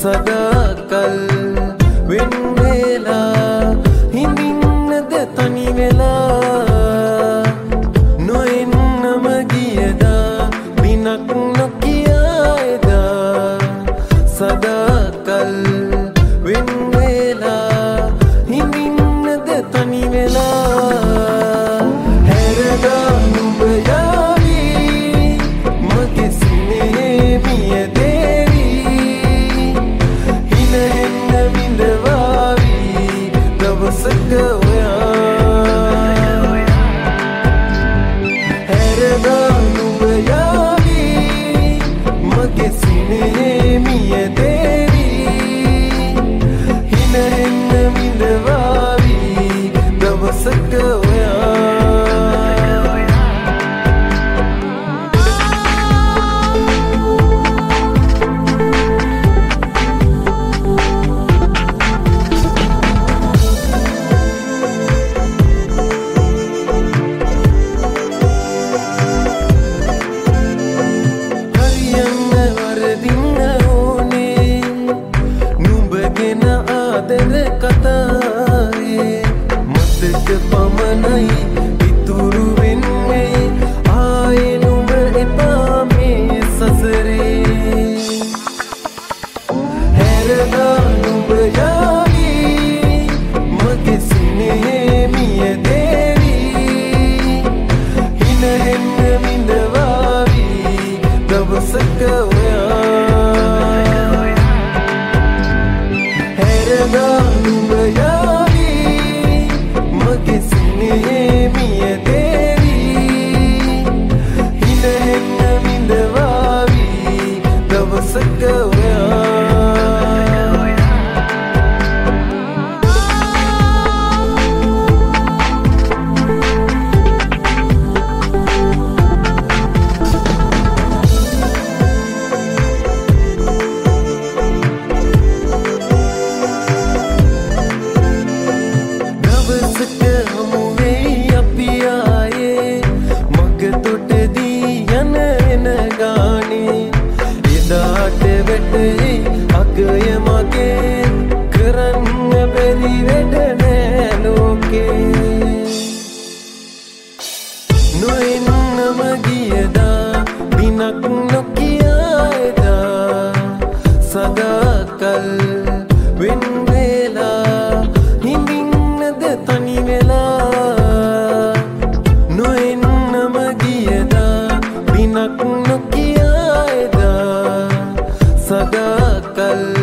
සදාකල් වෙන් වෙලා හිඳින්නද තනි වෙලා නොඑන්නම ගියදා බිනක් නොකියා එදා සදාකල් වෙන් වෙලා හිඳින්නද තනි වෙලා හැරදා නුඹ යාවි මගේ සිනේ මිය දේවි හිනෙන්න විඳවාවි දවසක ඔයා හැරදා නුඹ යාවි මගේ සිනේ මිය දේවි හිනෙන්න විඳවාවි දවසක කතාවේ මතක පමණයි ඉතුරු වෙන්නේ ආයේ නුඹ එපා මේ සසරේ හැරදා නුඹ යාවි මගේ සිනේ මිය දේවි හිනෙන්න විඳවාවි දවසක නුඹ යාවි මගේ සිනේ මිය දේවි හිනෙන්න විඳවාවි දවසක අගය මගේ කරන්න බැරි වැඩ නෑ ලෝකේ නොඑන්නම ගියදා බිනක් නොකියා එදා සදාකල් වෙන් වෙලා හිඳින්නද තනි වෙලා නොඑන්නම ගියදා බිනක් නොකියා එදා සදාකල්